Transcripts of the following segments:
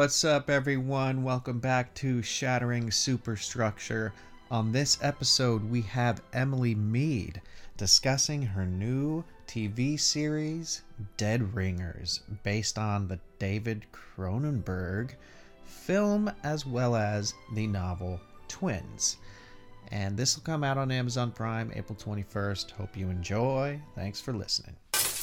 What's up, everyone? Welcome back to Shattering Superstructure. On this episode, we have Emily Mead discussing her new TV series, Dead Ringers, based on the David Cronenberg film as well as the novel Twins. And this will come out on Amazon Prime April 21st. Hope you enjoy. Thanks for listening.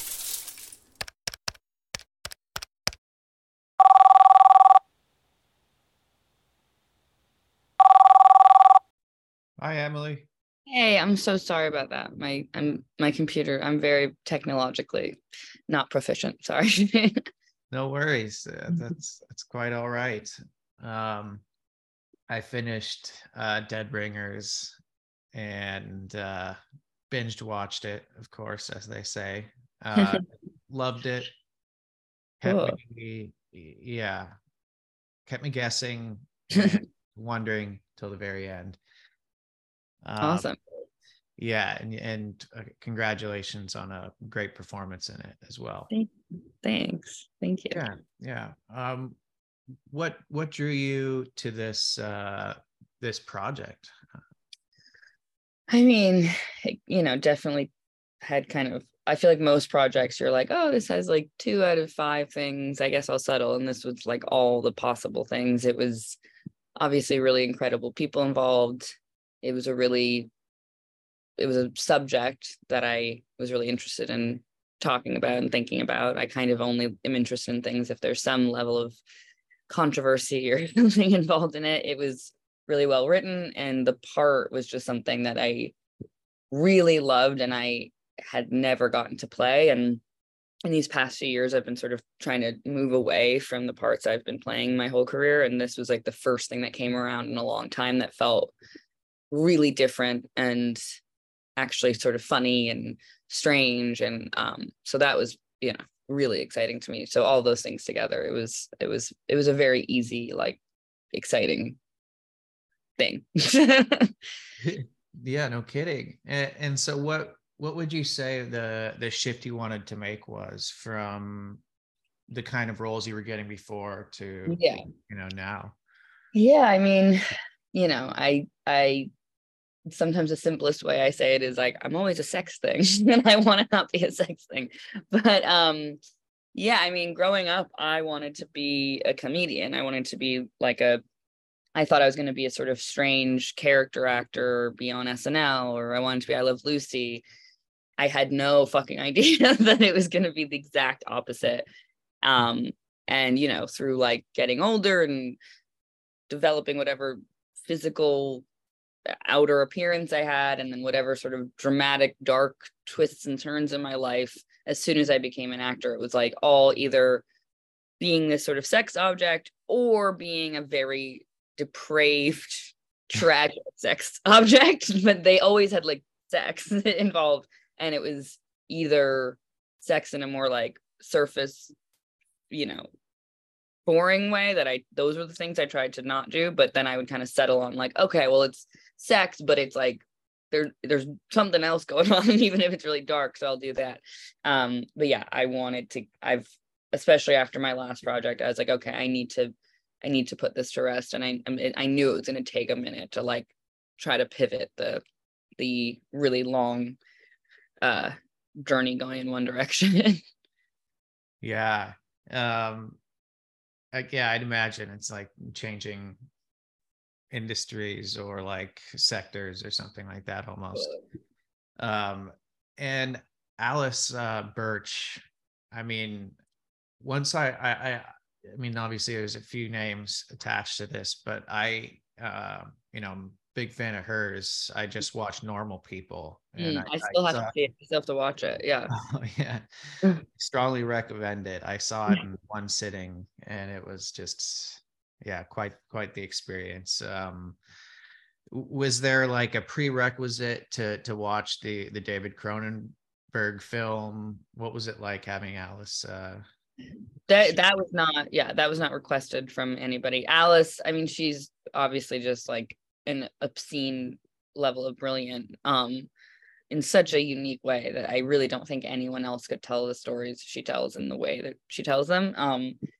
Hi, Emily. Hey, I'm so sorry about that. My computer, I'm very technologically not proficient. Sorry. No worries. That's quite all right. Um, I finished Dead Ringers and binged watched it, of course, as they say. Uh, Loved it. Kept Cool. me, kept me guessing and wondering till the very end. Um, Awesome. yeah, and congratulations on a great performance in it as well. Thanks. Thank you. Yeah. What drew you to this project? I mean, definitely had kind of, I feel like most projects you're like, oh, this has like 2 out of 5 things. I guess I'll settle. And this was like all the possible things. It was obviously really incredible people involved. It was a really it was a subject that I was really interested in talking about and thinking about. I kind of only am interested in things if there's some level of controversy or something involved in it. It was really well written, and the part was just something that I really loved and I had never gotten to play. And in these past few years, I've been sort of trying to move away from the parts I've been playing my whole career. And this was like the first thing that came around in a long time that felt really different and actually sort of funny and strange. And so that was, really exciting to me. So all those things together, it was a very easy, like, exciting thing. Yeah, no kidding. And so what would you say the shift you wanted to make was from the kind of roles you were getting before to Yeah. now? Yeah. I mean, I sometimes the simplest way I say it is like, I'm always a sex thing and I want to not be a sex thing. But yeah, I mean, growing up, I wanted to be a comedian. I wanted to be like I thought I was going to be a sort of strange character actor, be on SNL, or I wanted to be I Love Lucy. I had no fucking idea that it was going to be the exact opposite. Um, and, through like getting older and developing whatever physical outer appearance I had, and then whatever sort of dramatic, dark twists and turns in my life, as soon as I became an actor, it was like all either being this sort of sex object or being a very depraved, tragic sex object. But they always had like sex involved. And it was either sex in a more like surface, you know, boring way that those were the things I tried to not do. But then I would kind of settle on like, okay, well, it's sex, but it's like there's something else going on, even if it's really dark. So I'll do that. But yeah, I've especially after my last project, I was like, okay, I need to put this to rest. And I knew it was going to take a minute to like try to pivot the really long journey going in one direction. Yeah. Yeah, I'd imagine it's like changing industries or like sectors or something like that almost. And Alice Birch, I mean, once I mean, obviously there's a few names attached to this, but big fan of hers. I just watched Normal People, and I I still have to saw, see it. I still have to watch it. Yeah. oh yeah, strongly recommend it. I saw it in one sitting, and it was just, yeah, quite the experience. Was there like a prerequisite to watch the David Cronenberg film? What was it like having Alice? That was not, yeah, that was not requested from anybody. Alice, I mean, she's obviously just like an obscene level of brilliant, in such a unique way that I really don't think anyone else could tell the stories she tells in the way that she tells them.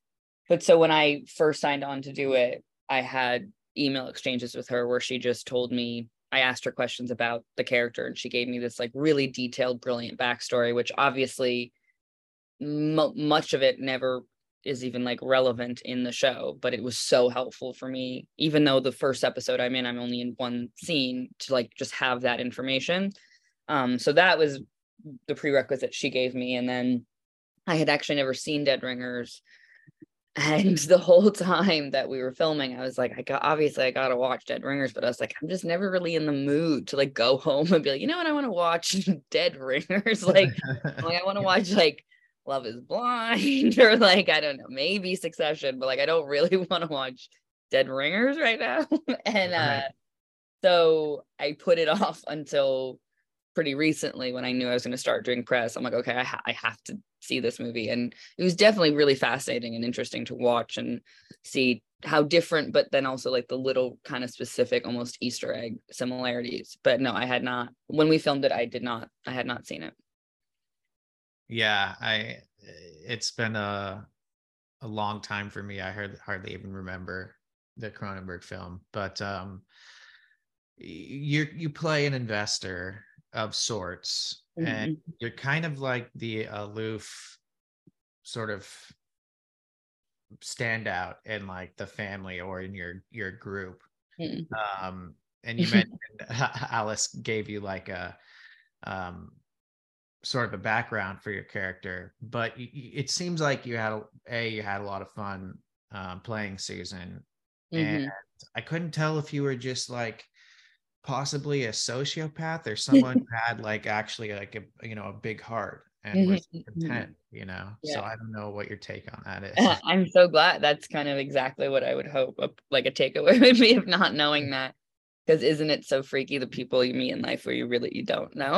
But so when I first signed on to do it, I had email exchanges with her where she just told me, I asked her questions about the character and she gave me this like really detailed, brilliant backstory, which obviously much of it never is even like relevant in the show, but it was so helpful for me, even though the first episode I'm in, I'm only in one scene, to like just have that information. So that was the prerequisite she gave me. And then I had actually never seen Dead Ringers. And the whole time that we were filming, I was like, I gotta watch Dead Ringers, but I was like, I'm just never really in the mood to like go home and be like, you know what, I want to watch Dead Ringers. Like I want to watch like Love is Blind or like, I don't know, maybe Succession, but like I don't really want to watch Dead Ringers right now. And Right. so I put it off until pretty recently when I knew I was going to start doing press. I'm like, okay, I have to see this movie. And it was definitely really fascinating and interesting to watch and see how different, but then also like the little kind of specific, almost Easter egg similarities. But no, I had not, when we filmed it, I had not seen it. Yeah, it's been a long time for me. I hardly even remember the Cronenberg film, but you play an investor of sorts, and Mm-hmm. you're kind of like the aloof sort of standout in like the family or in your group. Um, and you mentioned Alice gave you like a um sort of a background for your character, but it seems like you had a lot of fun playing Susan, and Mm-hmm. I couldn't tell if you were just like possibly a sociopath or someone who had like actually like a big heart and was Mm-hmm. content, you know. So Yeah. I don't know what your take on that is. I'm so glad. That's kind of exactly what I would hope. Like a takeaway would be of not knowing that, because isn't it so freaky the people you meet in life where you don't know?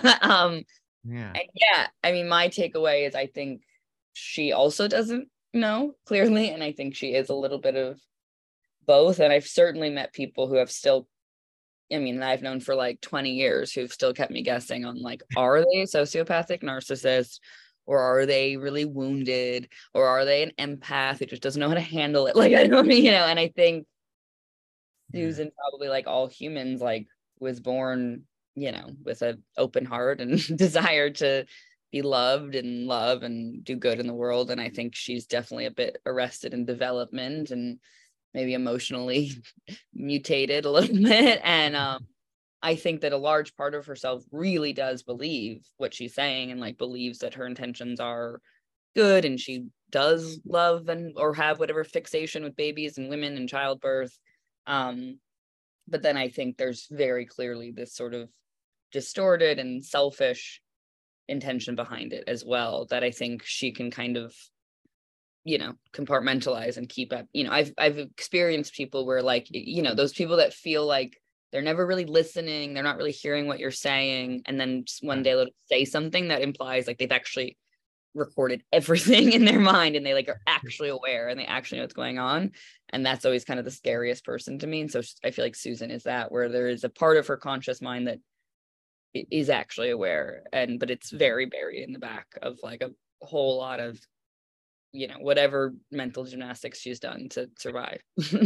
Yeah. And yeah, I mean, my takeaway is I think she also doesn't know clearly, and I think she is a little bit of both. And I've certainly met people who have still, I mean, I've known for like 20 years who've still kept me guessing on like, are they sociopathic narcissists? Or are they really wounded? Or are they an empath who just doesn't know how to handle it? Like, I don't, and I think Yeah. Susan, probably like all humans, like was born, with an open heart and desire to be loved and love and do good in the world. And I think she's definitely a bit arrested in development and maybe emotionally mutated a little bit. And I think that a large part of herself really does believe what she's saying and like believes that her intentions are good and she does love and or have whatever fixation with babies and women and childbirth. Um, but then I think there's very clearly this sort of distorted and selfish intention behind it as well that I think she can kind of compartmentalize and keep up. I've experienced people where like those people that feel like they're never really listening, they're not really hearing what you're saying, and then one Right. day they'll say something that implies like they've actually recorded everything in their mind and they like are actually aware and they actually know what's going on. And that's always kind of the scariest person to me. And so I feel like Susan is that, where there is a part of her conscious mind that is actually aware, but it's very buried in the back of like a whole lot of whatever mental gymnastics she's done to survive.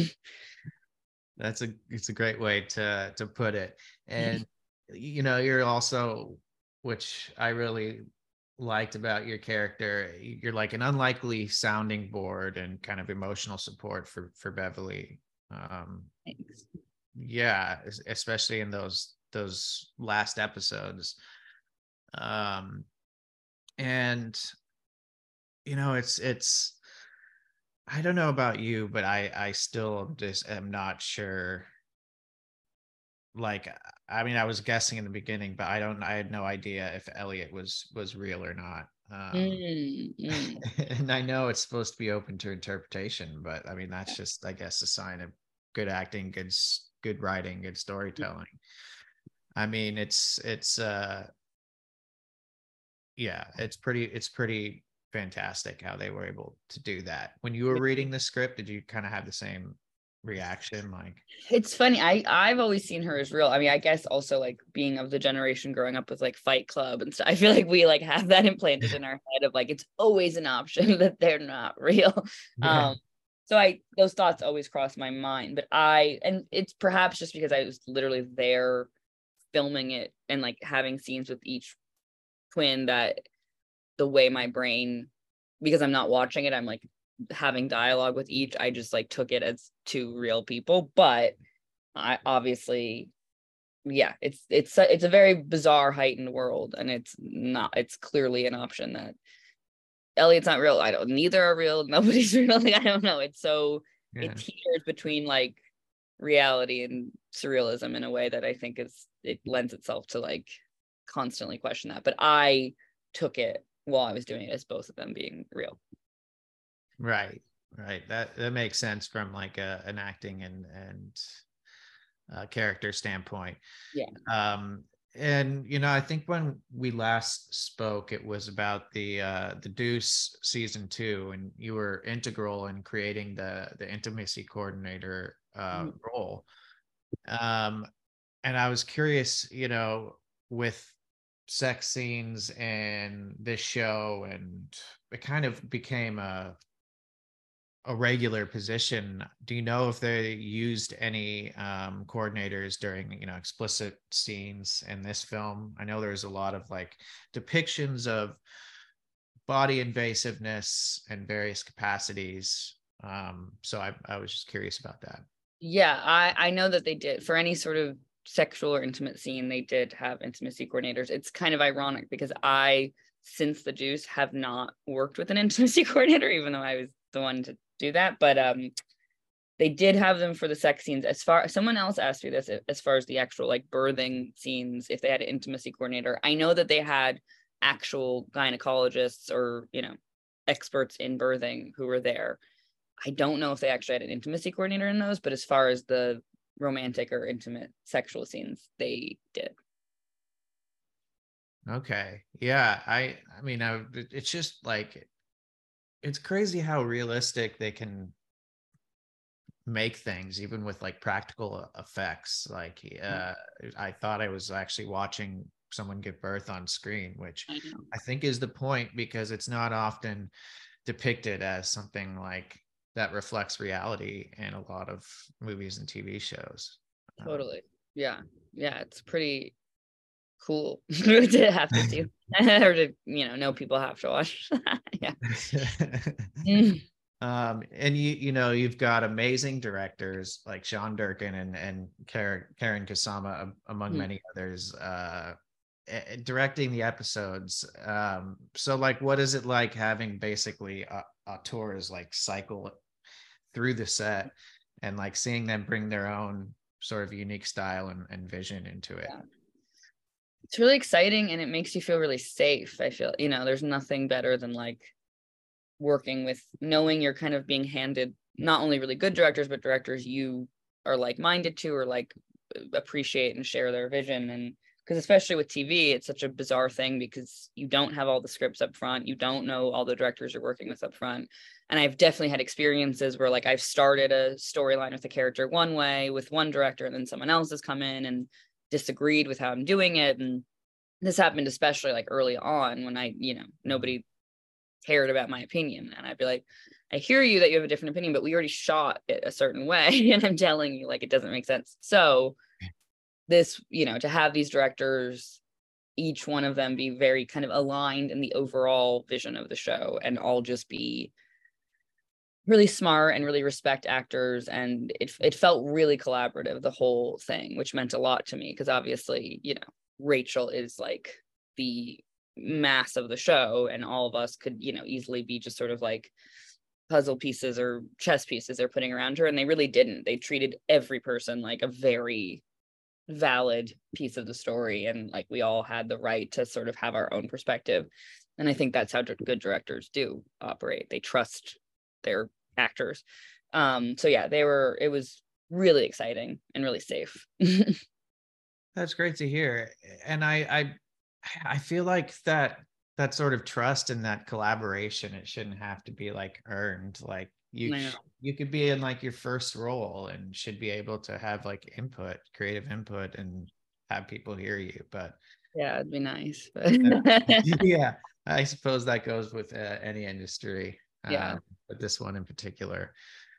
It's a great way to put it. And you're also, which I really liked about your character, you're like an unlikely sounding board and kind of emotional support for Beverly. Um, Thanks. yeah, especially in those last episodes. Um, and it's I don't know about you, but I still just am not sure. Like, I mean, I was guessing in the beginning, but I had no idea if Elliot was real or not. Mm, mm. And I know it's supposed to be open to interpretation, but I mean, that's just, I guess, a sign of good acting, good writing, good storytelling. I mean, it's yeah, it's pretty fantastic how they were able to do that. When you were reading the script, did you kind of have the same? reaction? Like, It's funny. I've always seen her as real. I mean, I guess also like being of the generation growing up with like Fight Club and stuff. I feel like we like have that implanted in our head of like it's always an option that they're not real. yeah, Um, so I those thoughts always cross my mind. But and it's perhaps just because I was literally there filming it and like having scenes with each twin that the way my brain, because I'm not watching it, I'm like having dialogue with each, I just like took it as two real people. But I obviously, yeah, it's a very bizarre heightened world, and it's clearly an option that Elliot's not real. I don't, neither are real, nobody's real. Like, I don't know, it's so yeah. it teeters between like reality and surrealism in a way that I think it lends itself to like constantly question that. But I took it while I was doing it as both of them being real. Right, right. That makes sense from like an acting and character standpoint. Yeah. And I think when we last spoke, it was about the Deuce season 2, and you were integral in creating the intimacy coordinator role. Um, and I was curious, with sex scenes and this show, and it kind of became a regular position. Do you know if they used any coordinators during explicit scenes in this film? I know there's a lot of like depictions of body invasiveness and various capacities. So I was just curious about that. Yeah, I know that they did for any sort of sexual or intimate scene, they did have intimacy coordinators. It's kind of ironic because I, since the Juice, have not worked with an intimacy coordinator, even though I was the one to do that. But they did have them for the sex scenes. As far someone else asked me this, as far as the actual like birthing scenes, if they had an intimacy coordinator. I know that they had actual gynecologists or experts in birthing who were there. I don't know if they actually had an intimacy coordinator in those, but as far as the romantic or intimate sexual scenes, they did. Okay. Yeah. I mean, it's just like, it's crazy how realistic they can make things, even with like practical effects. Like, I thought I was actually watching someone give birth on screen, which I know. I think is the point, because it's not often depicted as something like that reflects reality in a lot of movies and TV shows. Totally. Yeah. Yeah. It's pretty cool to have to see or to, know people have to watch. Yeah. Mm. And you've got amazing directors like Sean Durkin and Karen Kusama, among many others, directing the episodes. So like, what is it like having basically auteurs like cycle through the set, and like seeing them bring their own sort of unique style and vision into it? Yeah. It's really exciting, and it makes you feel really safe. I feel, there's nothing better than like working with, knowing you're kind of being handed not only really good directors, but directors you are like-minded to, or like appreciate and share their vision. And because especially with TV, it's such a bizarre thing because you don't have all the scripts up front, you don't know all the directors you're working with up front. And I've definitely had experiences where like I've started a storyline with a character one way with one director, and then someone else has come in and disagreed with how I'm doing it. And this happened especially like early on when nobody cared about my opinion. And I'd be like, I hear you that you have a different opinion, but we already shot it a certain way. And I'm telling you, like, it doesn't make sense. So this, to have these directors, each one of them be very kind of aligned in the overall vision of the show, and all just be really smart and really respect actors. And it felt really collaborative, the whole thing, which meant a lot to me because obviously, Rachel is like the mass of the show, and all of us could, easily be just sort of like puzzle pieces or chess pieces they're putting around her. And they really didn't. They treated every person like a very valid piece of the story, and like we all had the right to sort of have our own perspective. And I think that's how good directors do operate. They trust their actors. So yeah, it was really exciting and really safe. That's great to hear. And I feel like that sort of trust and that collaboration, it shouldn't have to be like earned. Like, I know. you could be in like your first role and should be able to have like input, creative input, and have people hear you. But Yeah, it'd be nice. yeah, I suppose that goes with any industry, Yeah. but this one in particular.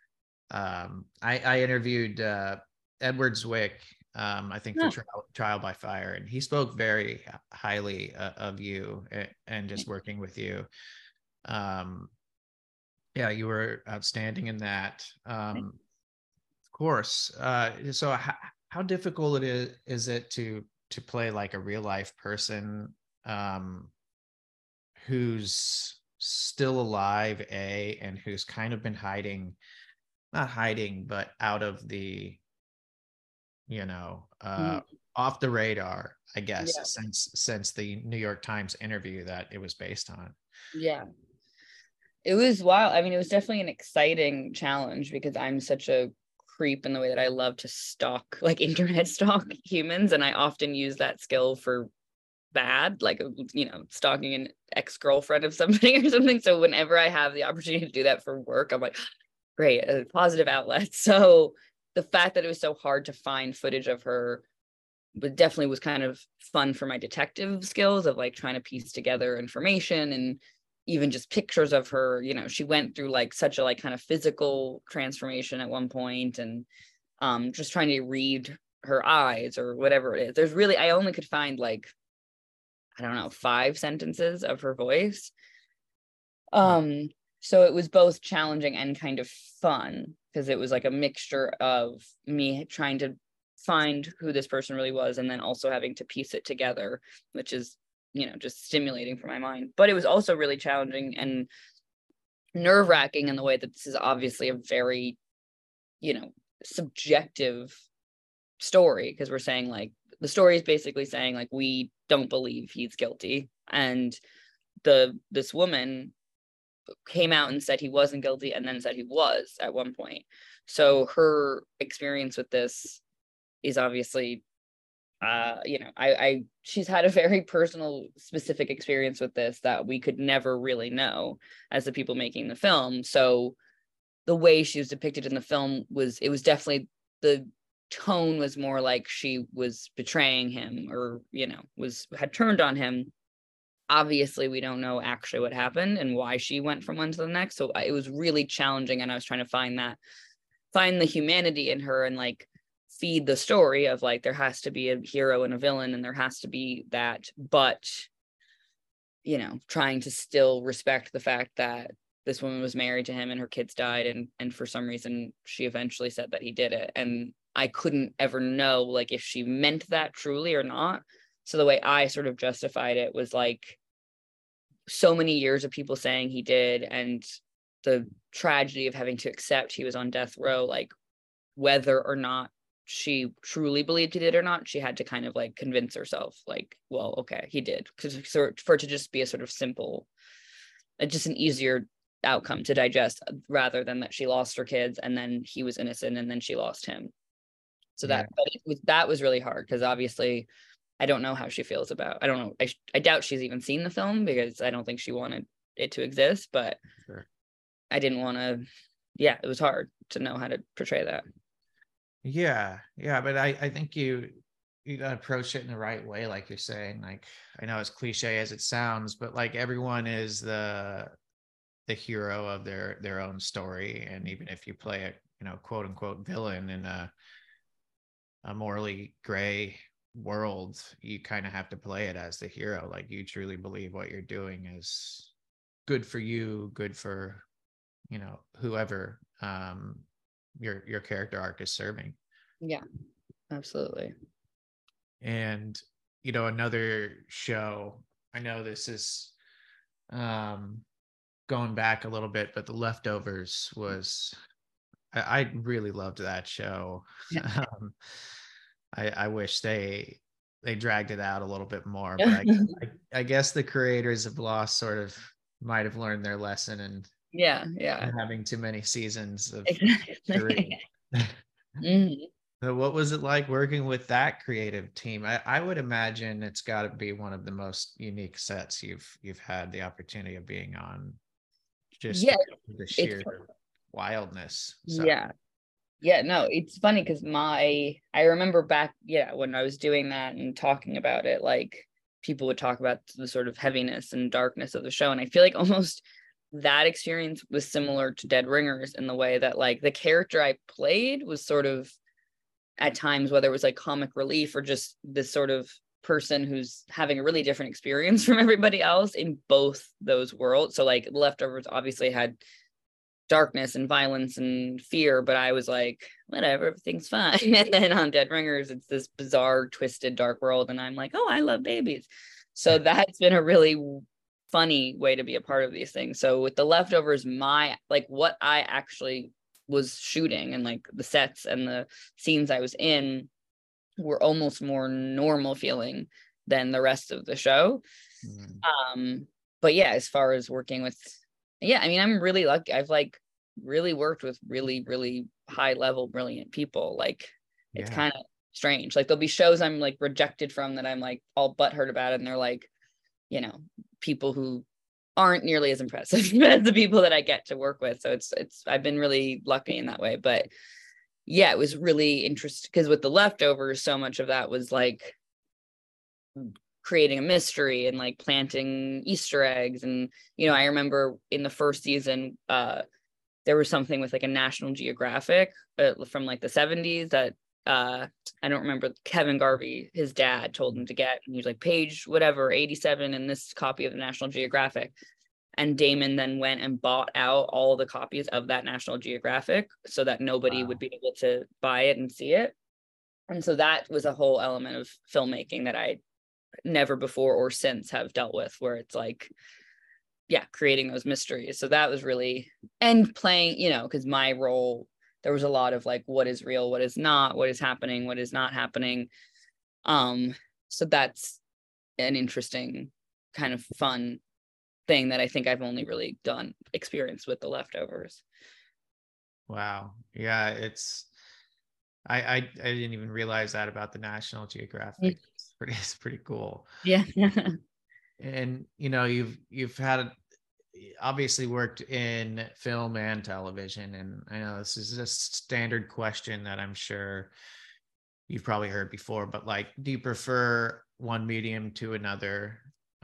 I interviewed Edward Zwick, I think for No. Trial by Fire, and he spoke very highly of you and just working with you. Um, yeah, you were outstanding in that. Of course. So how difficult is it to play like a real life person um, who's still alive, and who's kind of been hiding, not hiding, but out of the, you know, Mhm. off the radar, I guess, Yeah. since the New York Times interview that it was based on. Yeah. It was wild. I mean, it was definitely an exciting challenge because I'm such a creep in the way that I love to stalk, like internet stalk humans. And I often use that skill for bad, like, stalking an ex-girlfriend of somebody or something. So whenever I have the opportunity to do that for work, I'm like, great, a positive outlet. So the fact that it was so hard to find footage of her, but definitely was kind of fun for my detective skills of like trying to piece together information, and even just pictures of her. She went through like such a like kind of physical transformation at one point, and just trying to read her eyes or whatever it is. There's really, I only could find like, I don't know, 5 sentences of her voice. um so it was both challenging and kind of fun because it was like a mixture of me trying to find who this person really was, and then also having to piece it together, which is, just stimulating for my mind. But it was also really challenging and nerve-wracking in the way that this is obviously a very, subjective story, because we're saying like, the story is basically saying like, we don't believe he's guilty, and this woman came out and said he wasn't guilty, and then said he was at one point. So her experience with this is obviously, I she's had a very personal, specific experience with this that we could never really know as the people making the film. So the way she was depicted in the film was, it was definitely, the tone was more like she was betraying him, or had turned on him. Obviously we don't know actually what happened and why she went from one to the next, so it was really challenging, and I was trying to find the humanity in her, and like feed the story of like, there has to be a hero and a villain, and there has to be that, but trying to still respect the fact that this woman was married to him and her kids died, and for some reason she eventually said that he did it, and I couldn't ever know like if she meant that truly or not. So the way I sort of justified it was like, so many years of people saying he did, and the tragedy of having to accept he was on death row, like whether or not she truly believed he did or not, she had to kind of like convince herself like, well, okay, he did, because for it to just be a sort of simple, just an easier outcome to digest, rather than that she lost her kids and then he was innocent and then she lost him. So Yeah. that was really hard, because obviously I don't know how she feels about, I don't know, I doubt she's even seen the film, because I don't think she wanted it to exist, but Sure. I didn't want to, yeah, it was hard to know how to portray that. Yeah, yeah, but I think you gotta approach it in the right way, like you're saying. Like, I know as cliche as it sounds, but like everyone is the hero of their own story, and even if you play a, quote unquote villain in a morally gray world, you kind of have to play it as the hero. Like, you truly believe what you're doing is good for you, good for, whoever your character arc is serving. Yeah, absolutely. And another show, I know this is um going back a little bit, but The Leftovers was, I really loved that show. Yeah. um I wish they dragged it out a little bit more, but I guess the creators of Lost sort of might have learned their lesson, and Yeah, yeah, having too many seasons of three. exactly. Mhm. So what was it like working with that creative team? I would imagine it's got to be one of the most unique sets you've had the opportunity of being on. Just Yeah, the it's sheer wildness. So Yeah, no, it's funny because I remember back, when I was doing that and talking about it, like people would talk about the sort of heaviness and darkness of the show. And I feel like almost that experience was similar to Dead Ringers in the way that like the character I played was sort of at times, whether it was like comic relief or just this sort of person who's having a really different experience from everybody else in both those worlds. So like The Leftovers obviously had darkness and violence and fear, but I was like, whatever, everything's fine. And then on Dead Ringers, it's this bizarre, twisted, dark world, and I'm like, oh, I love babies. So that's been a really funny way to be a part of these things. So with The Leftovers, my like what I actually was shooting and like the sets and the scenes I was in were almost more normal feeling than the rest of the show. But yeah, as far as working with, I mean, I'm really lucky. I've like really worked with really, really high level, brilliant people. Like it's kind of strange. Like there'll be shows I'm like rejected from that I'm like all butthurt about it. And they're like, you know, people who aren't nearly as impressive as the people that I get to work with. So I've been really lucky in that way. But yeah, it was really interesting because with The Leftovers, so much of that was like creating a mystery and like planting Easter eggs. And, you know, I remember in the first season, there was something with like a National Geographic from like the 70s that I don't remember, Kevin Garvey, his dad told him to get, and he was like, page whatever 87 in this copy of the National Geographic. And Damon then went and bought out all the copies of that National Geographic so that nobody would be able to buy it and see it. And so that was a whole element of filmmaking that I never before or since have dealt with, where it's like, creating those mysteries. So that was really, and playing, you know, because my role, there was a lot of like, what is real, what is not, what is happening, what is not happening. So that's an interesting kind of fun thing that I think I've only really experienced with The Leftovers. Wow. Yeah, I didn't even realize that about the National Geographic. It's pretty cool. Yeah. And you know, you've had obviously worked in film and television, and I know this is a standard question that I'm sure you've probably heard before, but like, do you prefer one medium to another?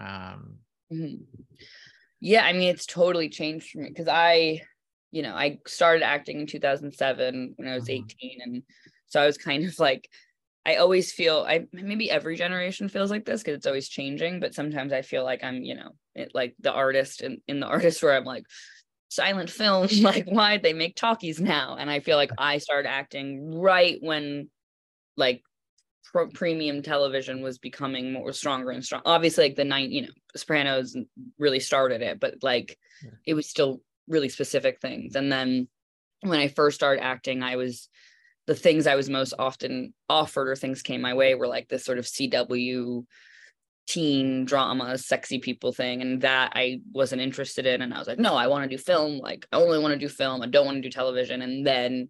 Yeah, I mean, it's totally changed for me because I started acting in 2007 when I was 18. And so I was kind of like, I always feel maybe every generation feels like this because it's always changing, but sometimes I feel like I'm, like the artist in the artist where I'm like, silent film, like why'd they make talkies now? And I feel like I started acting right when like premium television was becoming more stronger and strong. Obviously, like the Sopranos really started it, but like it was still really specific things. And then when I first started acting, the things I was most often offered or things came my way were like this sort of CW teen drama, sexy people thing. And that I wasn't interested in. And I was like, no, I want to do film. Like, I only want to do film. I don't want to do television. And then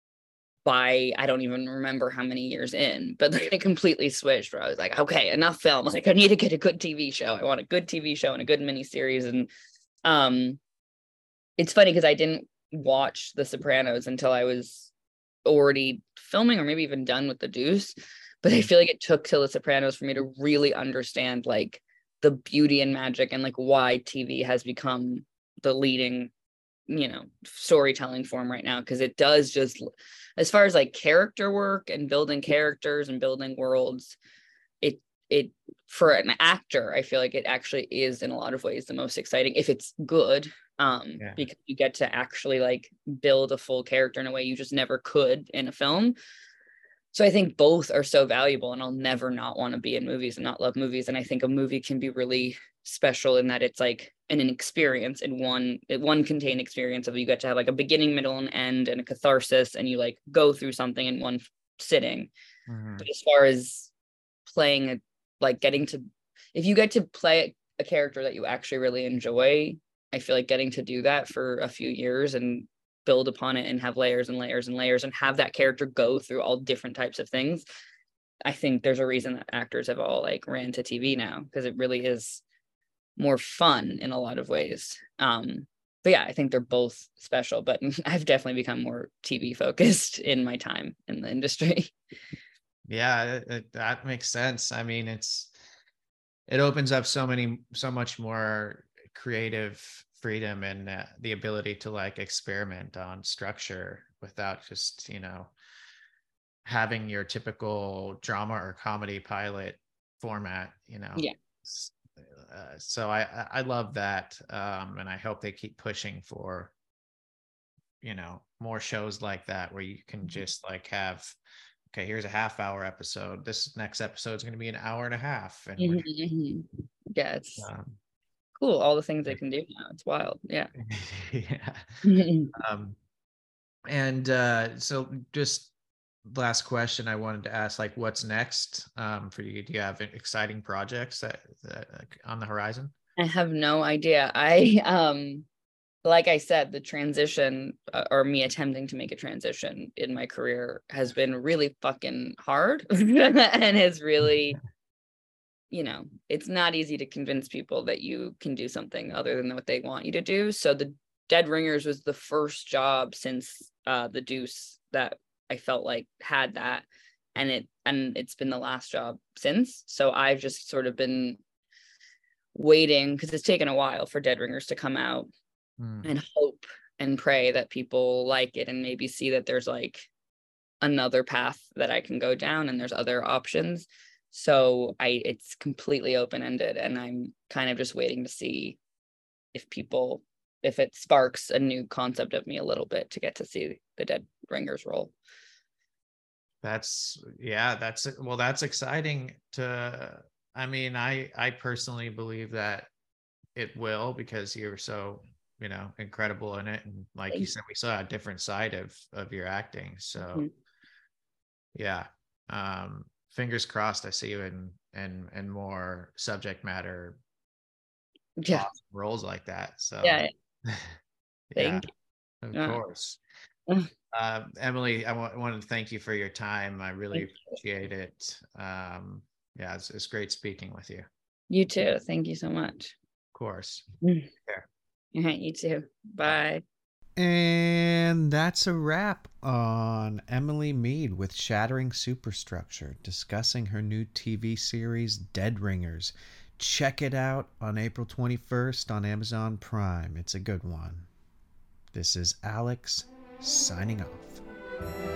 I don't even remember how many years in, but like I completely switched where I was like, okay, enough film. Like I need to get a good TV show. I want a good TV show and a good miniseries. And it's funny because I didn't watch The Sopranos until I was already filming or maybe even done with The Deuce. But I feel like it took till The Sopranos for me to really understand like the beauty and magic and like why TV has become the leading, storytelling form right now. Because it does just, as far as like character work and building characters and building worlds, it for an actor, I feel like it actually is in a lot of ways the most exciting if it's good. Because you get to actually like build a full character in a way you just never could in a film. So I think both are so valuable, and I'll never not want to be in movies and not love movies. And I think a movie can be really special in that it's like an experience in one contained experience of you get to have like a beginning, middle, and end and a catharsis, and you like go through something in one sitting. But as far as playing if you get to play a character that you actually really enjoy, I feel like getting to do that for a few years and build upon it and have layers and layers and layers and have that character go through all different types of things. I think there's a reason that actors have all like ran to TV now, because it really is more fun in a lot of ways. But but yeah, I think they're both special, but I've definitely become more TV focused in my time in the industry. Yeah, that makes sense. I mean, it opens up so much more creative freedom and the ability to like experiment on structure without just, having your typical drama or comedy pilot format, Yeah. So I love that, and I hope they keep pushing for more shows like that where you can just like have, okay, here's a half-hour episode, this next episode is going to be an hour and a half, and we're Yeah, it's um, cool. All the things they can do now. It's wild. Yeah. yeah. um and so just last question I wanted to ask, like, what's next for you? Do you have exciting projects that on the horizon? I have no idea. I like I said, the transition or me attempting to make a transition in my career has been really fucking hard and has really, it's not easy to convince people that you can do something other than what they want you to do. So the Dead Ringers was the first job since the Deuce that I felt like had that, and it's been the last job since. So I've just sort of been waiting because it's taken a while for Dead Ringers to come out, and hope and pray that people like it and maybe see that there's like another path that I can go down and there's other options. So it's completely open-ended, and I'm kind of just waiting to see if it sparks a new concept of me a little bit to get to see the Dead Ringers role. That's exciting to, I mean, I personally believe that it will, because you're so, incredible in it, and like you said, we saw a different side of your acting, so Mm-hmm. yeah. Fingers crossed I see you in more subject matter Yeah. awesome roles like that, so Yeah. yeah, Thank of you. course. Emily, wanted to thank you for your time. I really appreciate it. Yeah, it's great speaking with you. You too. Thank you so much. Of course. Mm. Care. All right, you too. Bye. Bye. And that's a wrap on Emily Mead with Shattering Superstructure, discussing her new TV series, Dead Ringers. Check it out on April 21st on Amazon Prime. It's a good one. This is Alex signing off.